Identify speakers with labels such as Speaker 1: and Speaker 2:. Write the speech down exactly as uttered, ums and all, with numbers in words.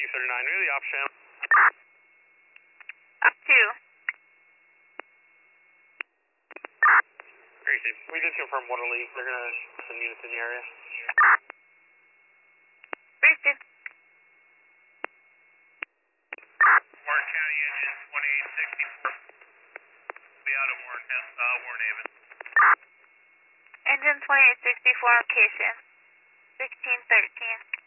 Speaker 1: thirty-nine, really off channel.
Speaker 2: Up two.
Speaker 1: Very safe. We did confirm water leak. They're going to send units in the area.
Speaker 2: Boosted.
Speaker 1: Warren County engine twenty-eight sixty-four. Be out of Warren, uh, Warren Haven.
Speaker 2: Engine twenty-eight sixty-four location. sixteen thirteen.